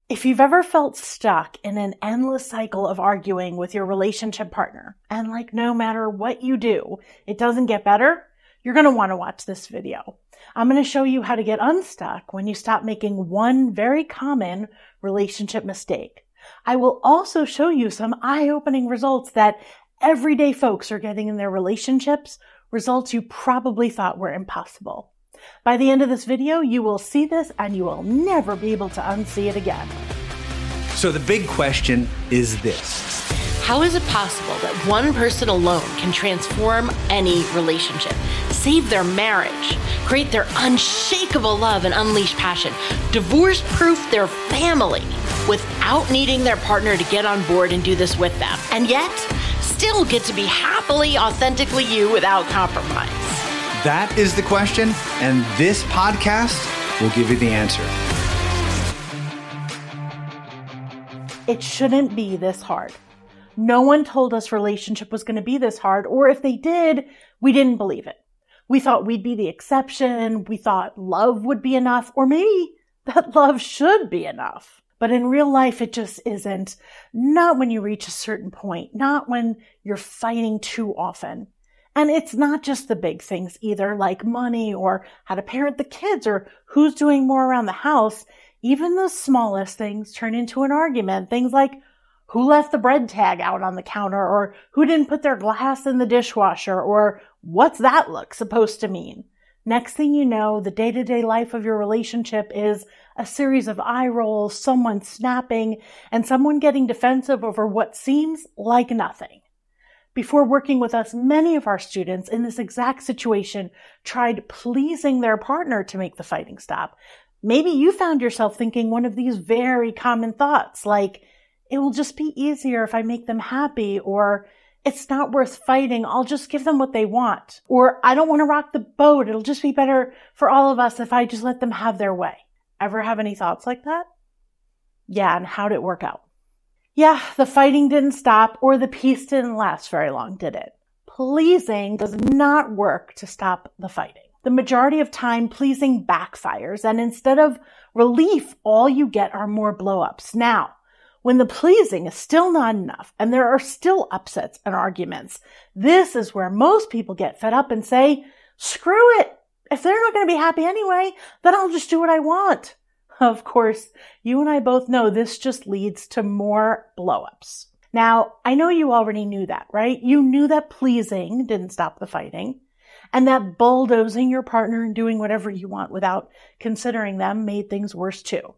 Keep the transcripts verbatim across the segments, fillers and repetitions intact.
If you've ever felt stuck in an endless cycle of arguing with your relationship partner, and like no matter what you do, it doesn't get better, you're going to want to watch this video. I'm going to show you how to get unstuck when you stop making one very common relationship mistake. I will also show you some eye-opening results that everyday folks are getting in their relationships, results you probably thought were impossible. By the end of this video, you will see this and you will never be able to unsee it again. So the big question is this. How is it possible that one person alone can transform any relationship, save their marriage, create their unshakable love and unleash passion, divorce-proof their family without needing their partner to get on board and do this with them, and yet still get to be happily, authentically you without compromise? That is the question, and this podcast will give you the answer. It shouldn't be this hard. No one told us relationship was going to be this hard, or if they did, we didn't believe it. We thought we'd be the exception. We thought love would be enough, or maybe that love should be enough. But in real life, it just isn't. Not when you reach a certain point, not when you're fighting too often. And it's not just the big things either, like money or how to parent the kids or who's doing more around the house. Even the smallest things turn into an argument. Things like who left the bread tag out on the counter, or who didn't put their glass in the dishwasher, or what's that look supposed to mean? Next thing you know, the day-to-day life of your relationship is a series of eye rolls, someone snapping, and someone getting defensive over what seems like nothing. Before working with us, many of our students in this exact situation tried pleasing their partner to make the fighting stop. Maybe you found yourself thinking one of these very common thoughts, like, it will just be easier if I make them happy, or it's not worth fighting, I'll just give them what they want, or I don't want to rock the boat, it'll just be better for all of us if I just let them have their way. Ever have any thoughts like that? Yeah, and how'd it work out? Yeah, the fighting didn't stop, or the peace didn't last very long, did it? Pleasing does not work to stop the fighting. The majority of time, pleasing backfires, and instead of relief, all you get are more blow-ups. Now, when the pleasing is still not enough, and there are still upsets and arguments, this is where most people get fed up and say, screw it! If they're not going to be happy anyway, then I'll just do what I want. Of course, you and I both know this just leads to more blow-ups. Now, I know you already knew that, right? You knew that pleasing didn't stop the fighting, and that bulldozing your partner and doing whatever you want without considering them made things worse too.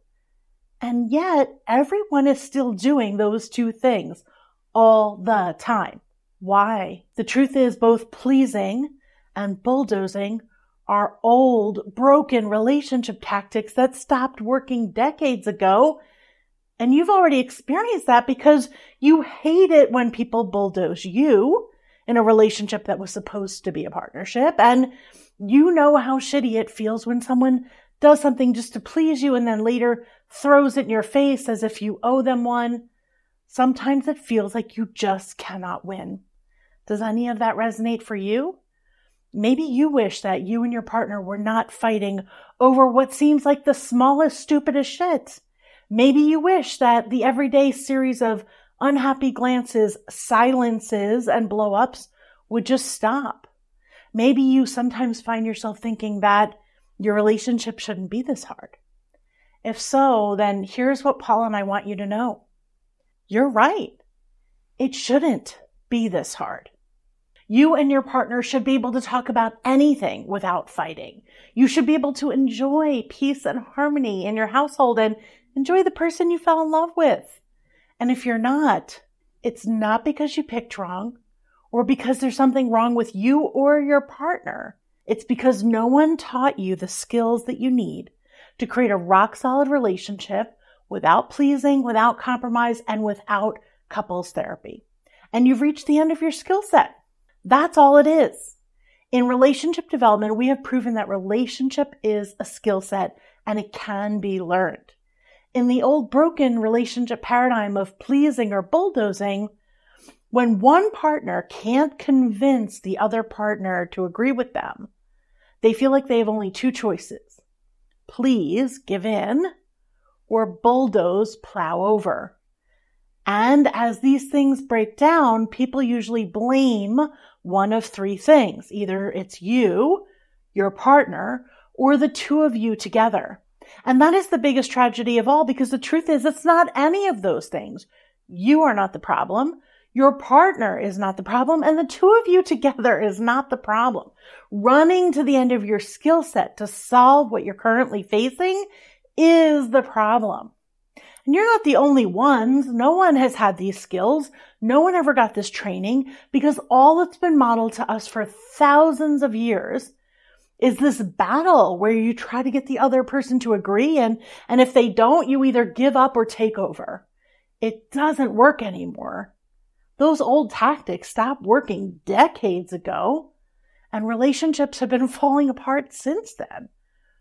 And yet, everyone is still doing those two things all the time. Why? The truth is, both pleasing and bulldozing are old, broken relationship tactics that stopped working decades ago. And you've already experienced that because you hate it when people bulldoze you in a relationship that was supposed to be a partnership. And you know how shitty it feels when someone does something just to please you and then later throws it in your face as if you owe them one. Sometimes it feels like you just cannot win. Does any of that resonate for you? Maybe you wish that you and your partner were not fighting over what seems like the smallest, stupidest shit. Maybe you wish that the everyday series of unhappy glances, silences, and blow-ups would just stop. Maybe you sometimes find yourself thinking that your relationship shouldn't be this hard. If so, then here's what Paul and I want you to know. You're right. It shouldn't be this hard. You and your partner should be able to talk about anything without fighting. You should be able to enjoy peace and harmony in your household and enjoy the person you fell in love with. And if you're not, it's not because you picked wrong or because there's something wrong with you or your partner. It's because no one taught you the skills that you need to create a rock-solid relationship without pleasing, without compromise, and without couples therapy. And you've reached the end of your skill set. That's all it is. In relationship development, we have proven that relationship is a skill set and it can be learned. In the old broken relationship paradigm of pleasing or bulldozing, when one partner can't convince the other partner to agree with them, they feel like they have only two choices. Please give in, or bulldoze, plow over. And as these things break down, people usually blame one of three things. Either it's you, your partner, or the two of you together. And that is the biggest tragedy of all, because the truth is it's not any of those things. You are not the problem. Your partner is not the problem. And the two of you together is not the problem. Running to the end of your skill set to solve what you're currently facing is the problem. And you're not the only ones. No one has had these skills. No one ever got this training, because all that's been modeled to us for thousands of years is this battle where you try to get the other person to agree. And, and if they don't, you either give up or take over. It doesn't work anymore. Those old tactics stopped working decades ago, and relationships have been falling apart since then.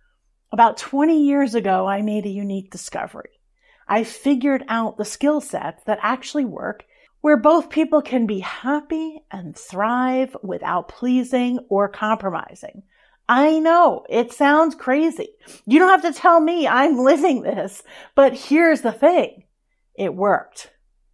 About twenty years ago, I made a unique discovery. I figured out the skill sets that actually work, where both people can be happy and thrive without pleasing or compromising. I know it sounds crazy. You don't have to tell me, I'm living this. But here's the thing. It worked.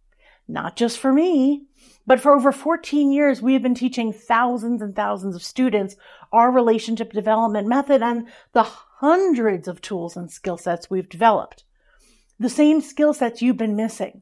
Not just for me, but for over fourteen years, we have been teaching thousands and thousands of students our relationship development method and the hundreds of tools and skill sets we've developed. The same skill sets you've been missing.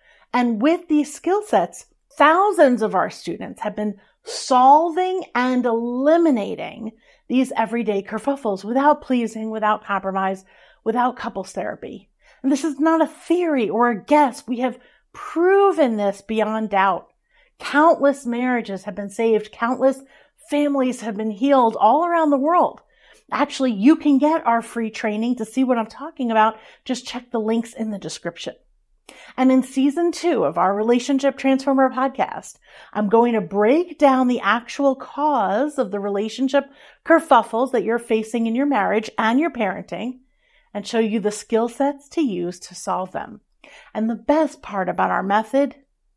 And with these skill sets, thousands of our students have been solving and eliminating these everyday kerfuffles without pleasing, without compromise, without couples therapy. And this is not a theory or a guess. We have proven this beyond doubt. Countless marriages have been saved. Countless families have been healed all around the world. Actually, you can get our free training to see what I'm talking about. Just check the links in the description. And in season two of our Relationship Transformer podcast, I'm going to break down the actual cause of the relationship kerfuffles that you're facing in your marriage and your parenting, and show you the skill sets to use to solve them. And the best part about our method,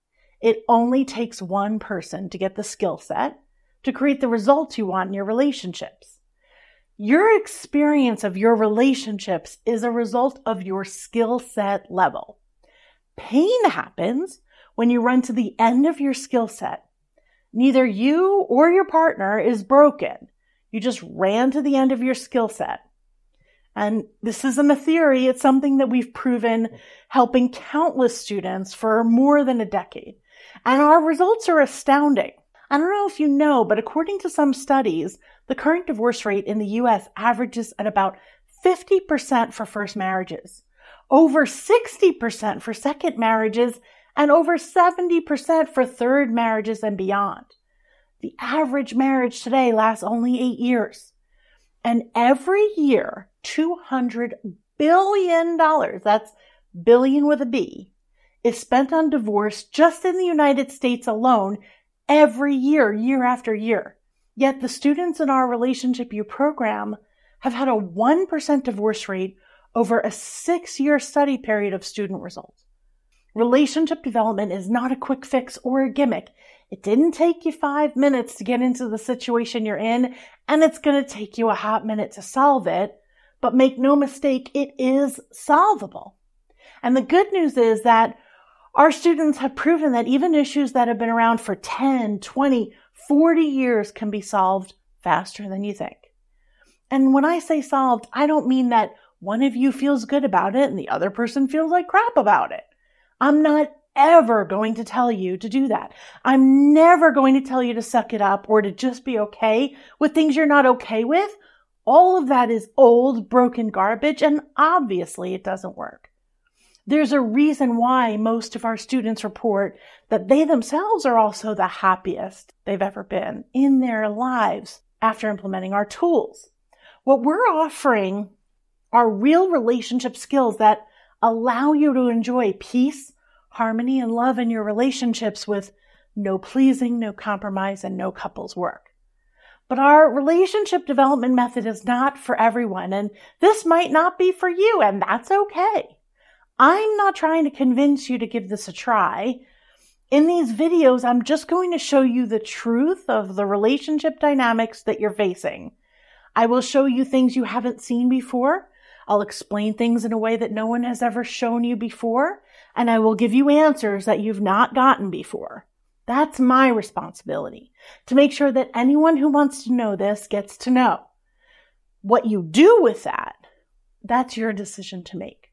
it only takes one person to get the skill set to create the results you want in your relationships. Your experience of your relationships is a result of your skill set level. Pain happens when you run to the end of your skill set. Neither you or your partner is broken. You just ran to the end of your skill set. And this isn't a theory. It's something that we've proven helping countless students for more than a decade. And our results are astounding. I don't know if you know, but according to some studies, the current divorce rate in the U S averages at about fifty percent for first marriages, over sixty percent for second marriages, and over seventy percent for third marriages and beyond. The average marriage today lasts only eight years. And every year, two hundred billion dollars, that's billion with a B, is spent on divorce just in the United States alone every year, year after year. Yet the students in our Relationship U program have had a one percent divorce rate over a six-year study period of student results. Relationship development is not a quick fix or a gimmick. It didn't take you five minutes to get into the situation you're in, and it's going to take you a hot minute to solve it. But make no mistake, it is solvable. And the good news is that our students have proven that even issues that have been around for ten, twenty, forty years can be solved faster than you think. And when I say solved, I don't mean that one of you feels good about it and the other person feels like crap about it. I'm not ever going to tell you to do that. I'm never going to tell you to suck it up or to just be okay with things you're not okay with. All of that is old, broken garbage, and obviously it doesn't work. There's a reason why most of our students report that they themselves are also the happiest they've ever been in their lives after implementing our tools. What we're offering are real relationship skills that allow you to enjoy peace, harmony, and love in your relationships with no pleasing, no compromise, and no couples work. But our relationship development method is not for everyone, and this might not be for you, and that's okay. I'm not trying to convince you to give this a try. In these videos, I'm just going to show you the truth of the relationship dynamics that you're facing. I will show you things you haven't seen before. I'll explain things in a way that no one has ever shown you before, and I will give you answers that you've not gotten before. That's my responsibility, to make sure that anyone who wants to know this gets to know. What you do with that, that's your decision to make.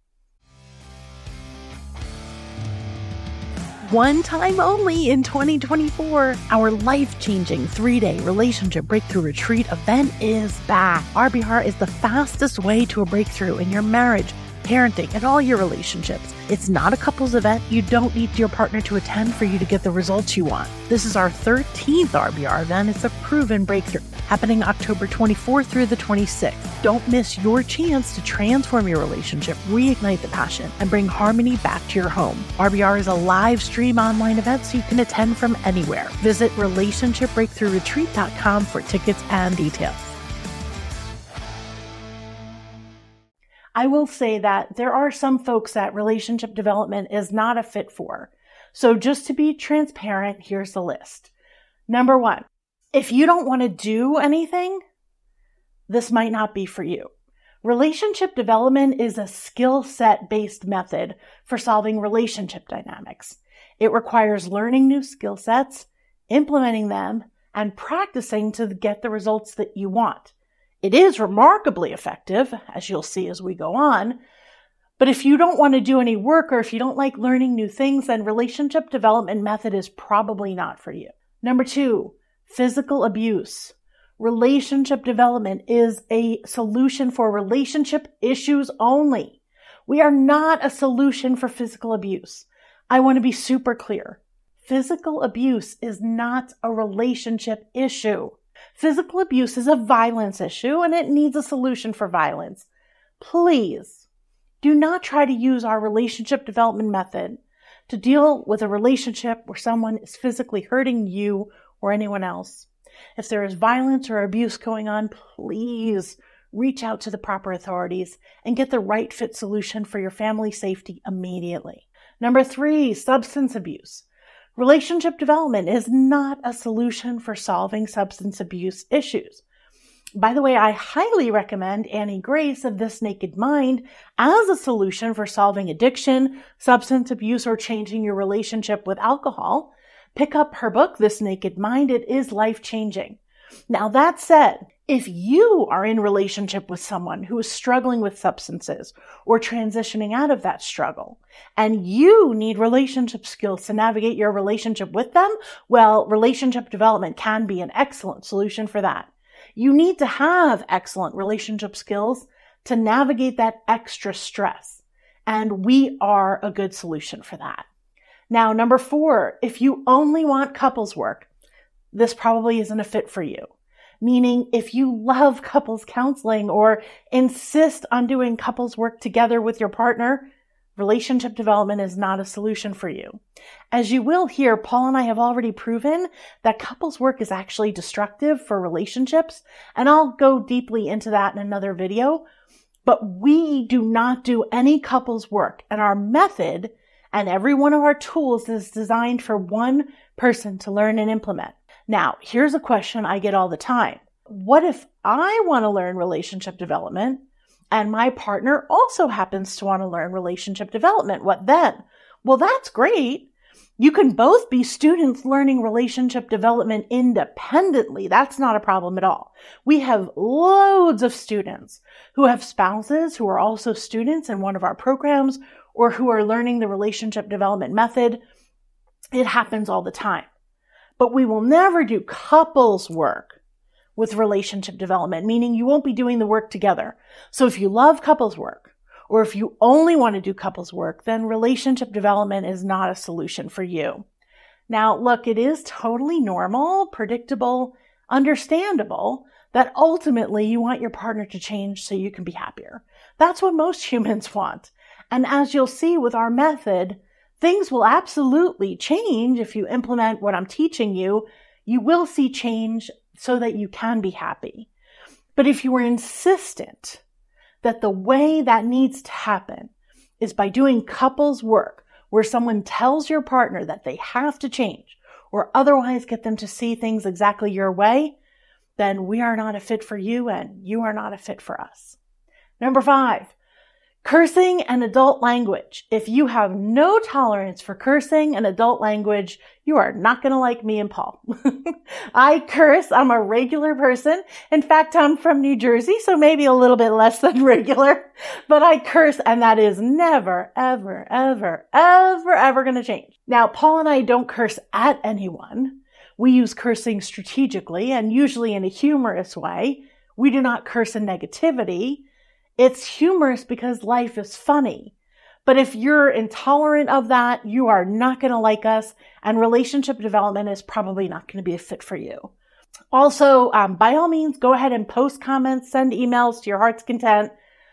One time only in twenty twenty-four, our life-changing three-day relationship breakthrough retreat event is back. R B R is the fastest way to a breakthrough in your marriage, parenting, and all your relationships. It's not a couples event. You don't need your partner to attend for you to get the results you want. This is our thirteenth R B R event. It's a proven breakthrough, happening October twenty-fourth through the twenty-sixth. Don't miss your chance to transform your relationship, reignite the passion, and bring harmony back to your home. R B R is a live stream online event so you can attend from anywhere. Visit relationship breakthrough retreat dot com for tickets and details. I will say that there are some folks that relationship development is not a fit for. So just to be transparent, here's the list. Number one, if you don't want to do anything, this might not be for you. Relationship development is a skill set based method for solving relationship dynamics. It requires learning new skill sets, implementing them, and practicing to get the results that you want. It is remarkably effective, as you'll see as we go on. But if you don't want to do any work or if you don't like learning new things, then relationship development method is probably not for you. Number two, physical abuse. Relationship development is a solution for relationship issues only. We are not a solution for physical abuse. I want to be super clear. Physical abuse is not a relationship issue. Physical abuse is a violence issue and it needs a solution for violence. Please do not try to use our relationship development method to deal with a relationship where someone is physically hurting you or anyone else. If there is violence or abuse going on, please reach out to the proper authorities and get the right fit solution for your family safety immediately. Number three, substance abuse. Relationship development is not a solution for solving substance abuse issues. By the way, I highly recommend Annie Grace of This Naked Mind as a solution for solving addiction, substance abuse, or changing your relationship with alcohol. Pick up her book, This Naked Mind. It is life-changing. Now, that said, if you are in relationship with someone who is struggling with substances or transitioning out of that struggle, and you need relationship skills to navigate your relationship with them, well, relationship development can be an excellent solution for that. You need to have excellent relationship skills to navigate that extra stress, and we are a good solution for that. Now, number four, if you only want couples work, this probably isn't a fit for you. Meaning, if you love couples counseling or insist on doing couples work together with your partner, relationship development is not a solution for you. As you will hear, Paul and I have already proven that couples work is actually destructive for relationships, and I'll go deeply into that in another video. But we do not do any couples work, and our method and every one of our tools is designed for one person to learn and implement. Now, here's a question I get all the time. What if I want to learn relationship development and my partner also happens to want to learn relationship development? What then? Well, that's great. You can both be students learning relationship development independently. That's not a problem at all. We have loads of students who have spouses who are also students in one of our programs or who are learning the relationship development method. It happens all the time. But we will never do couples work with relationship development, meaning you won't be doing the work together. So if you love couples work, or if you only want to do couples work, then relationship development is not a solution for you. Now, look, it is totally normal, predictable, understandable that ultimately you want your partner to change so you can be happier. That's what most humans want. And as you'll see with our method, things will absolutely change if you implement what I'm teaching you. You will see change so that you can be happy. But if you are insistent that the way that needs to happen is by doing couples work, where someone tells your partner that they have to change or otherwise get them to see things exactly your way, then we are not a fit for you and you are not a fit for us. Number five, Cursing and adult language. If you have no tolerance for cursing and adult language, you are not going to like me and Paul. I curse. I'm a regular person. In fact, I'm from New Jersey, so maybe a little bit less than regular, but I curse, and that is never, ever, ever, ever, ever going to change. Now, Paul and I don't curse at anyone. We use cursing strategically and usually in a humorous way. We do not curse in negativity. It's humorous because life is funny. But if you're intolerant of that, you are not going to like us, and relationship development is probably not going to be a fit for you. Also, um, by all means, go ahead and post comments, send emails to your heart's content,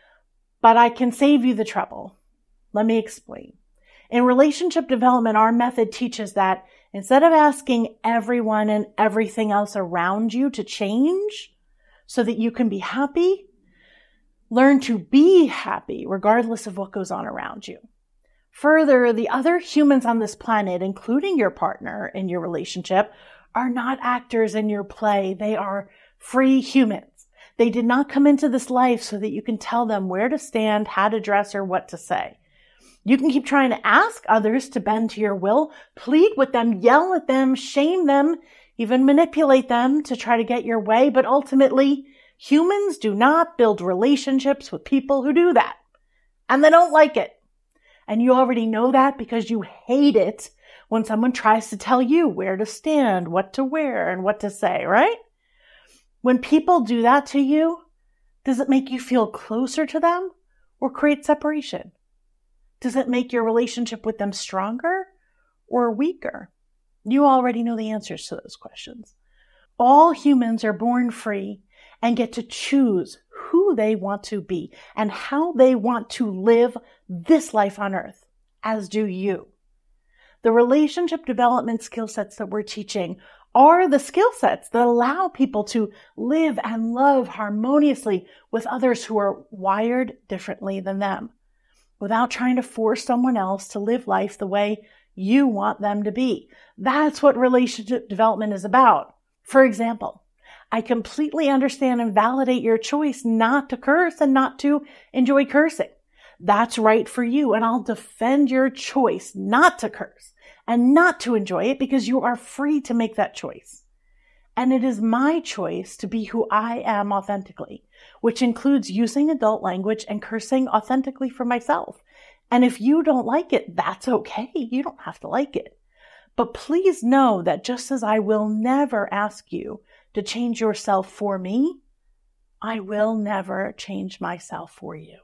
but I can save you the trouble. Let me explain. In relationship development, our method teaches that instead of asking everyone and everything else around you to change so that you can be happy, learn to be happy regardless of what goes on around you. Further, the other humans on this planet, including your partner in your relationship, are not actors in your play. They are free humans. They did not come into this life so that you can tell them where to stand, how to dress, or what to say. You can keep trying to ask others to bend to your will, plead with them, yell at them, shame them, even manipulate them to try to get your way, but ultimately, humans do not build relationships with people who do that. And they don't like it. And you already know that because you hate it when someone tries to tell you where to stand, what to wear, and what to say, right? When people do that to you, does it make you feel closer to them or create separation? Does it make your relationship with them stronger or weaker? You already know the answers to those questions. All humans are born free and get to choose who they want to be and how they want to live this life on earth, as do you. The relationship development skill sets that we're teaching are the skill sets that allow people to live and love harmoniously with others who are wired differently than them, without trying to force someone else to live life the way you want them to be. That's what relationship development is about. For example, I completely understand and validate your choice not to curse and not to enjoy cursing. That's right for you, and I'll defend your choice not to curse and not to enjoy it because you are free to make that choice. And it is my choice to be who I am authentically, which includes using adult language and cursing authentically for myself. And if you don't like it, that's okay. You don't have to like it. But please know that just as I will never ask you to change yourself for me, I will never change myself for you.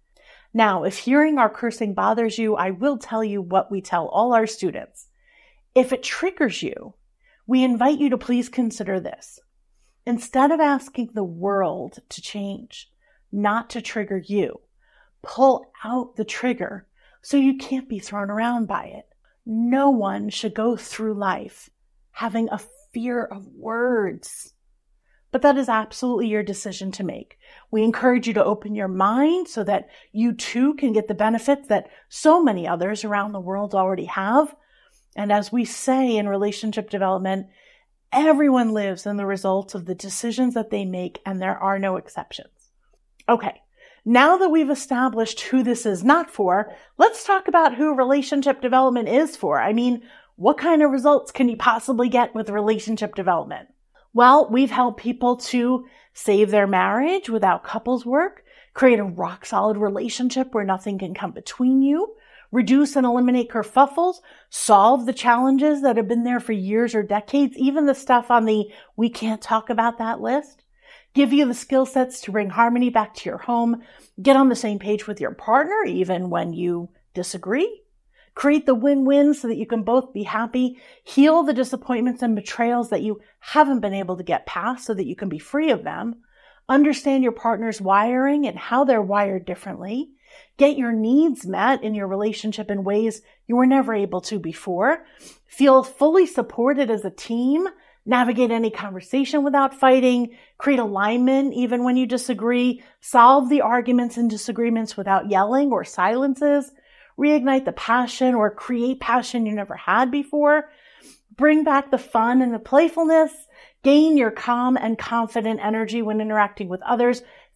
Now, if hearing our cursing bothers you, I will tell you what we tell all our students. If it triggers you, we invite you to please consider this. Instead of asking the world to change, not to trigger you, pull out the trigger so you can't be thrown around by it. No one should go through life having a fear of words. But that is absolutely your decision to make. We encourage you to open your mind so that you too can get the benefits that so many others around the world already have. And as we say in relationship development, everyone lives in the results of the decisions that they make, and there are no exceptions. Okay, now that we've established who this is not for, let's talk about who relationship development is for. I mean, what kind of results can you possibly get with relationship development? Well, we've helped people to save their marriage without couples work, create a rock-solid relationship where nothing can come between you, reduce and eliminate kerfuffles, solve the challenges that have been there for years or decades, even the stuff on the we can't talk about that list, give you the skill sets to bring harmony back to your home, get on the same page with your partner even when you disagree, create the win-win so that you can both be happy, heal the disappointments and betrayals that you haven't been able to get past so that you can be free of them, understand your partner's wiring and how they're wired differently, get your needs met in your relationship in ways you were never able to before, feel fully supported as a team, navigate any conversation without fighting, create alignment even when you disagree, solve the arguments and disagreements without yelling or silences, reignite the passion or create passion you never had before, bring back the fun and the playfulness, gain your calm and confident energy when interacting with others,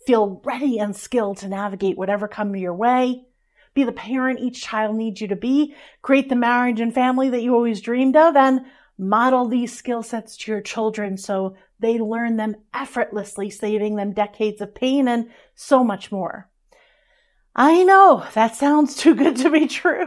Feel ready and skilled to navigate whatever comes your way. Be the parent each child needs you to be. Create the marriage and family that you always dreamed of, and model these skill sets to your children so they learn them effortlessly, saving them decades of pain and so much more. I know that sounds too good to be true,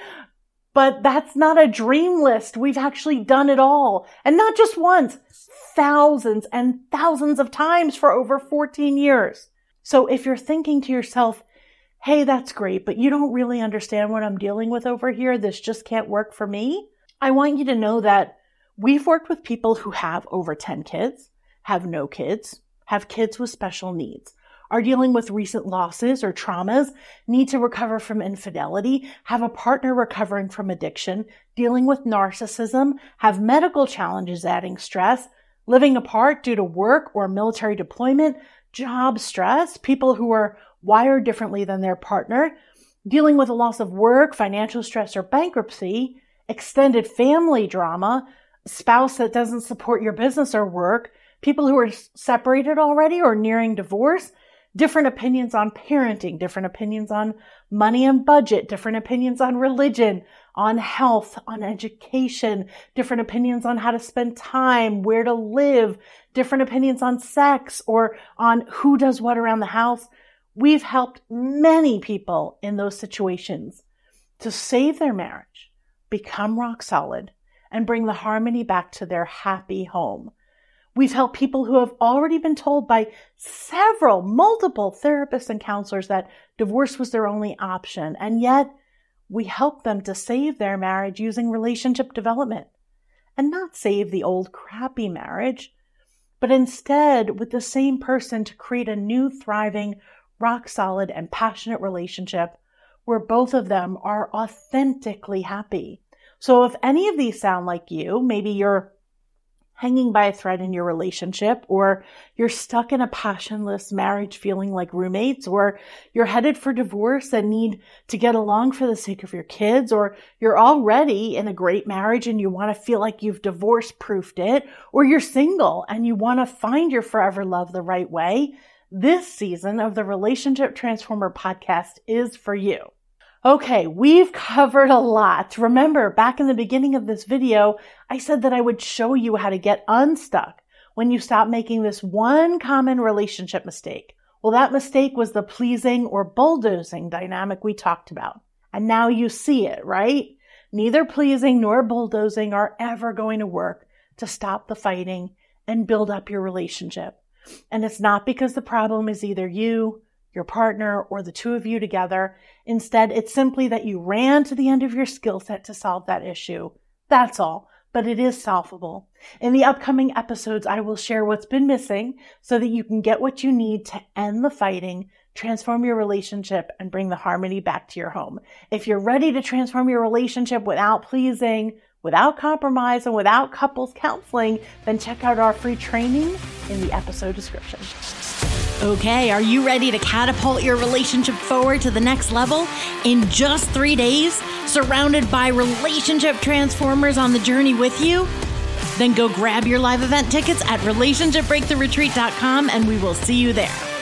but that's not a dream list. We've actually done it all, and not just once, thousands and thousands of times for over fourteen years. So if you're thinking to yourself, hey, that's great, but you don't really understand what I'm dealing with over here, this just can't work for me, I want you to know that we've worked with people who have over ten kids, have no kids, have kids with special needs, are dealing with recent losses or traumas, need to recover from infidelity, have a partner recovering from addiction, dealing with narcissism, have medical challenges adding stress, living apart due to work or military deployment, job stress, people who are wired differently than their partner, dealing with a loss of work, financial stress, or bankruptcy, extended family drama, spouse that doesn't support your business or work, people who are separated already or nearing divorce, different opinions on parenting, different opinions on money and budget, different opinions on religion, on health, on education, different opinions on how to spend time, where to live, different opinions on sex or on who does what around the house. We've helped many people in those situations to save their marriage, become rock solid, and bring the harmony back to their happy home. We've helped people who have already been told by several, multiple therapists and counselors that divorce was their only option, and yet we help them to save their marriage using relationship development, and not save the old crappy marriage, but instead with the same person to create a new thriving, rock solid, and passionate relationship where both of them are authentically happy. So if any of these sound like you, maybe you're hanging by a thread in your relationship, or you're stuck in a passionless marriage feeling like roommates, or you're headed for divorce and need to get along for the sake of your kids, or you're already in a great marriage and you want to feel like you've divorce-proofed it, or you're single and you want to find your forever love the right way, this season of the Relationship Transformer podcast is for you. Okay, we've covered a lot. Remember, back in the beginning of this video, I said that I would show you how to get unstuck when you stop making this one common relationship mistake. Well, that mistake was the pleasing or bulldozing dynamic we talked about. And now you see it, right? Neither pleasing nor bulldozing are ever going to work to stop the fighting and build up your relationship. And it's not because the problem is either you, your partner, or the two of you together. Instead, it's simply that you ran to the end of your skill set to solve that issue. That's all, but it is solvable. In the upcoming episodes, I will share what's been missing so that you can get what you need to end the fighting, transform your relationship, and bring the harmony back to your home. If you're ready to transform your relationship without pleasing, without compromise, and without couples counseling, then check out our free training in the episode description. Okay, are you ready to catapult your relationship forward to the next level in just three days, surrounded by relationship transformers on the journey with you? Then go grab your live event tickets at relationship breakthrough retreat dot com and we will see you there.